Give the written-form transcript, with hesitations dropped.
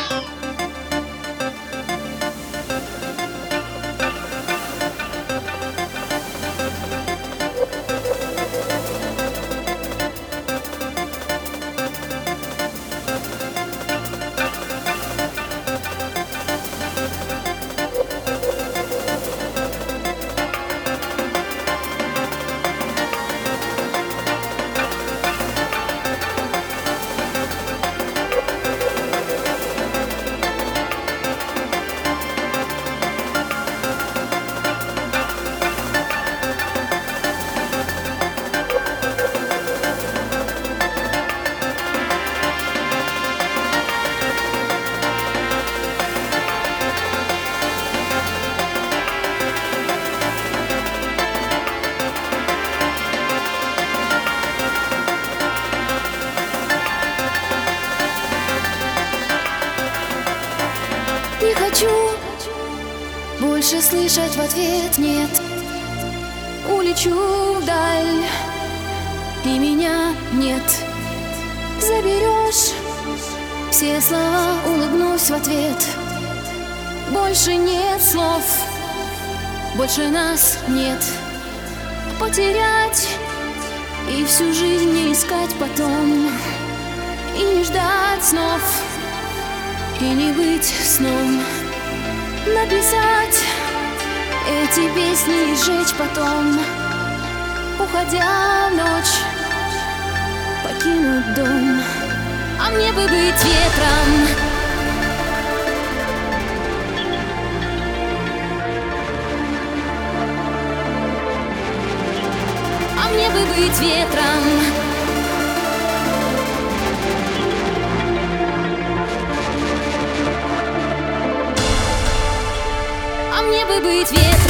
Не хочу больше слышать в ответ нет. Улечу вдаль, и меня нет. Заберешь все слова, улыбнусь в ответ. Больше нет слов, больше нас нет. Потерять и всю жизнь не искать потом, и не ждать снов, и не быть сном. Написать эти песни и сжечь потом, уходя в ночь, покинуть дом. А мне бы быть ветром, а мне бы быть ветром. А мне бы быть ветром.